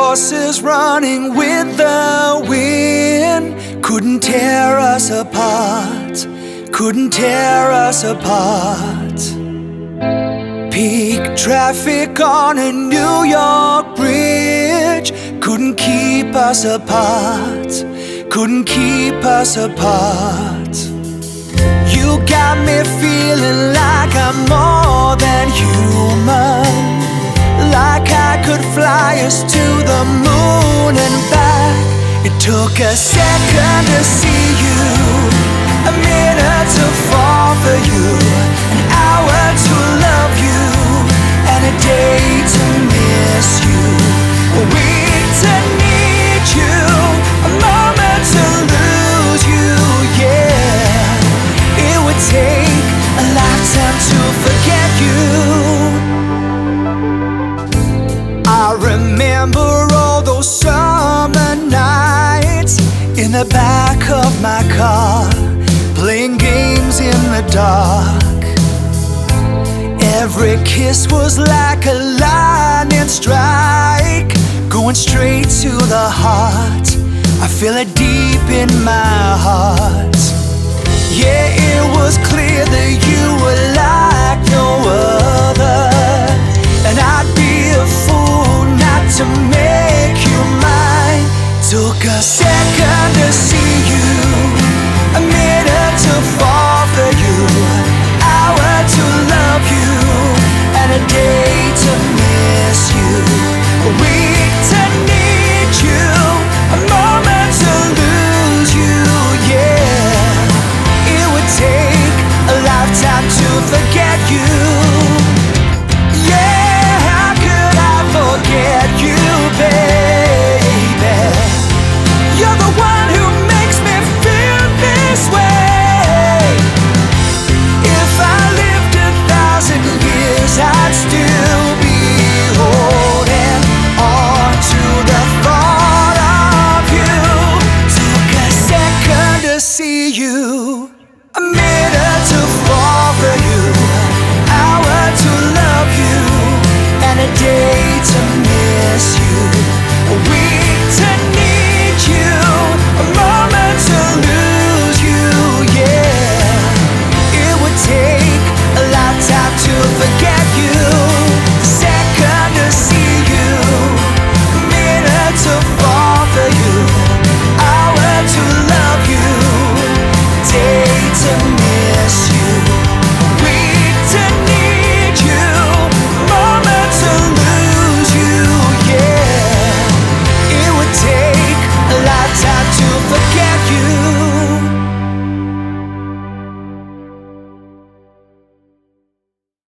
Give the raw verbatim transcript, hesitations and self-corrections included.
horses running with the wind couldn't tear us apart, couldn't tear us apart. Peak traffic on a New York bridge couldn't keep us apart, couldn't keep us apart. You got me feeling like I'm more than human, like I could fly us to the moon and back. It took a second to see you, a minute to fall for you, an hour to love you, and a day to miss you, a week to need you, a moment to lose you, yeah. It would take a lifetime to forget you. I remember all those summer nights in the back of my car, playing games in the dark. Every kiss was like a lightning strike, going straight to the heart. I feel it deep in my heart. Yeah, it was clear that you were like no other, and I'd be a fool not to make you mine. Took a second to see you, a minute to fall for you, an hour to love you, and a day to miss you, a week to need you, a moment to lose you, yeah. It would take a lifetime to forget you. Yeah, how could I forget you, baby? You're the one who makes me feel this way. If I lived a thousand years, I'd still be holding on to the thought of you. Took a second to see you,